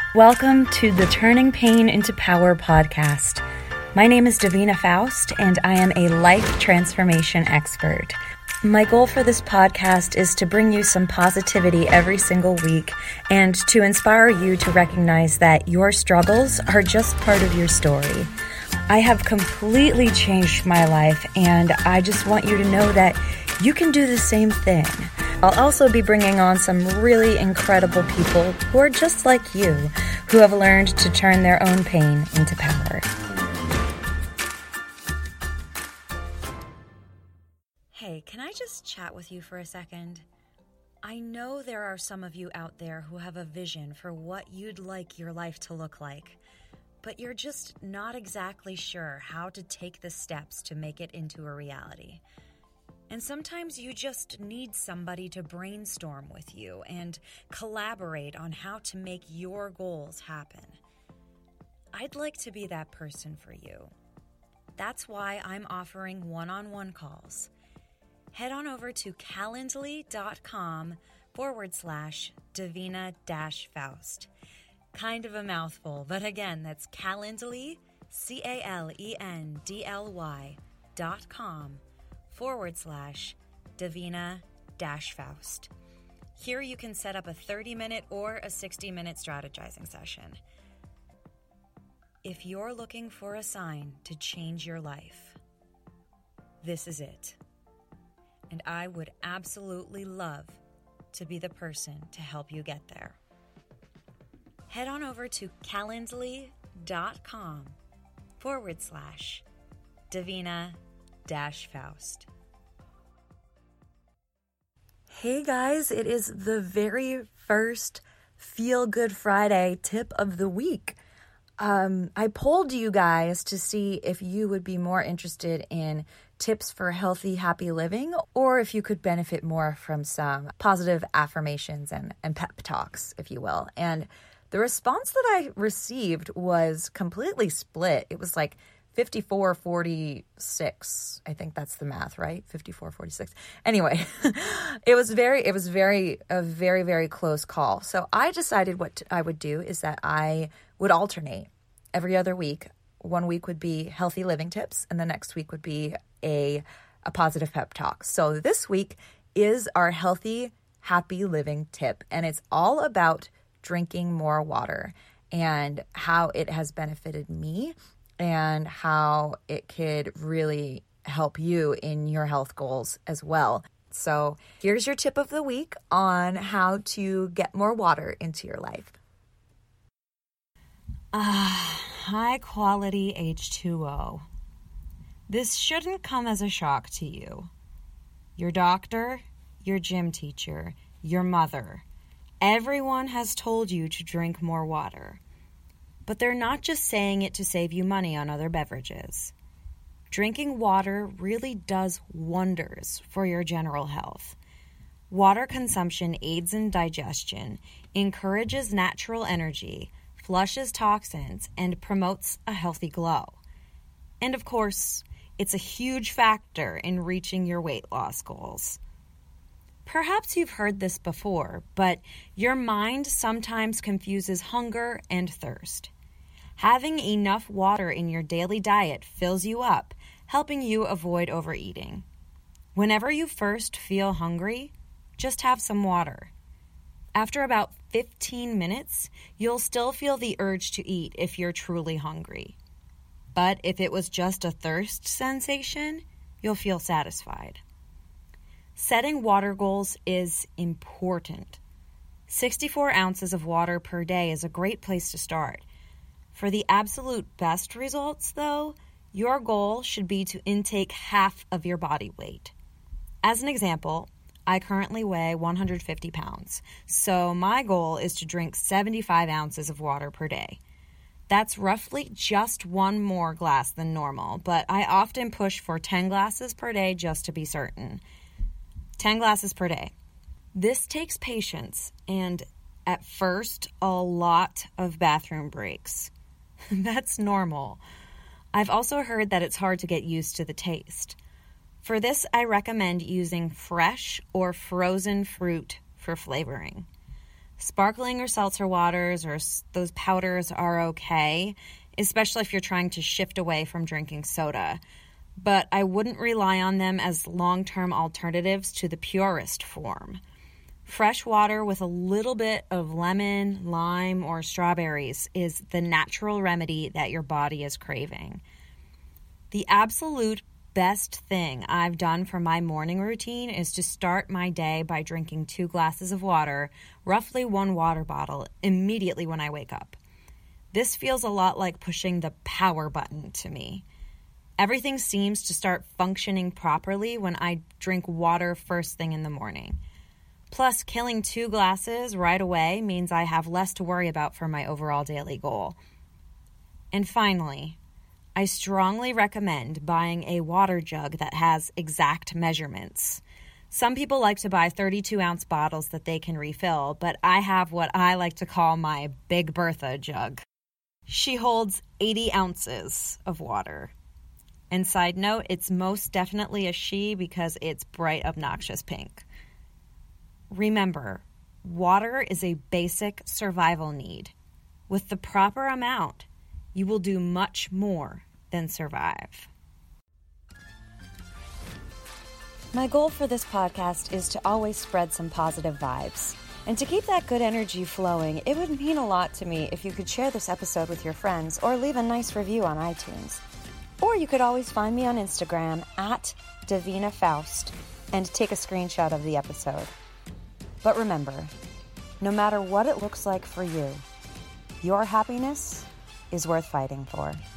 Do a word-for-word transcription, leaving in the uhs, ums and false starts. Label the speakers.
Speaker 1: Welcome to the Turning Pain into Power podcast. My name is Davina Faust, and I am a life transformation expert. My goal for this podcast is to bring you some positivity every single week and to inspire you to recognize that your struggles are just part of your story. I have completely changed my life, and I just want you to know that you can do the same thing. I'll also be bringing on some really incredible people who are just like you, who have learned to turn their own pain into power. Hey, can I just chat with you for a second? I know there are some of you out there who have a vision for what you'd like your life to look like, but you're just not exactly sure how to take the steps to make it into a reality. And sometimes you just need somebody to brainstorm with you and collaborate on how to make your goals happen. I'd like to be that person for you. That's why I'm offering one-on-one calls. Head on over to calendly.com forward slash Davina dash Faust. Kind of a mouthful, but again, that's Calendly, C A L E N D L Y dot com forward slash Davina dash Faust. Here you can set up a thirty minute or a sixty minute strategizing session. If you're looking for a sign to change your life, this is it. And I would absolutely love to be the person to help you get there. Head on over to calendly.com forward slash Davina dash Faust. Hey guys, it is the very first Feel Good Friday tip of the week. Um, I polled you guys to see if you would be more interested in tips for healthy, happy living, or if you could benefit more from some positive affirmations and, and pep talks, if you will. And the response that I received was completely split. It was like fifty-four forty-six. I think that's the math, right? fifty-four forty-six. Anyway, it was very, it was very, a very, very close call. So I decided what I would do is that I would alternate every other week. One week would be healthy living tips, and the next week would be a, a positive pep talk. So this week is our healthy, happy living tip, and it's all about drinking more water and how it has benefited me and how it could really help you in your health goals as well. So here's your tip of the week on how to get more water into your life. Ah, high quality H two O. This shouldn't come as a shock to you. Your doctor, your gym teacher, your mother, everyone has told you to drink more water. But they're not just saying it to save you money on other beverages. Drinking water really does wonders for your general health. Water consumption aids in digestion, encourages natural energy, flushes toxins, and promotes a healthy glow. And of course, it's a huge factor in reaching your weight loss goals. Perhaps you've heard this before, but your mind sometimes confuses hunger and thirst. Having enough water in your daily diet fills you up, helping you avoid overeating. Whenever you first feel hungry, just have some water. After about fifteen minutes, you'll still feel the urge to eat if you're truly hungry. But if it was just a thirst sensation, you'll feel satisfied. Setting water goals is important. sixty-four ounces of water per day is a great place to start. For the absolute best results, though, your goal should be to intake half of your body weight. As an example, I currently weigh one hundred fifty pounds, so my goal is to drink seventy-five ounces of water per day. That's roughly just one more glass than normal, but I often push for ten glasses per day just to be certain. ten glasses per day. This takes patience and, at first, a lot of bathroom breaks. That's normal. I've also heard that it's hard to get used to the taste. For this, I recommend using fresh or frozen fruit for flavoring. Sparkling or seltzer waters or those powders are okay, especially if you're trying to shift away from drinking soda. But I wouldn't rely on them as long-term alternatives to the purest form. Fresh water with a little bit of lemon, lime, or strawberries is the natural remedy that your body is craving. The absolute best thing I've done for my morning routine is to start my day by drinking two glasses of water, roughly one water bottle, immediately when I wake up. This feels a lot like pushing the power button to me. Everything seems to start functioning properly when I drink water first thing in the morning. Plus, killing two glasses right away means I have less to worry about for my overall daily goal. And finally, I strongly recommend buying a water jug that has exact measurements. Some people like to buy thirty-two ounce bottles that they can refill, but I have what I like to call my Big Bertha jug. She holds eighty ounces of water. And side note, it's most definitely a she because it's bright, obnoxious pink. Remember, water is a basic survival need. With the proper amount, you will do much more than survive. My goal for this podcast is to always spread some positive vibes. And to keep that good energy flowing, it would mean a lot to me if you could share this episode with your friends or leave a nice review on iTunes. Or you could always find me on Instagram at Davina Faust and take a screenshot of the episode. But remember, no matter what it looks like for you, your happiness is worth fighting for.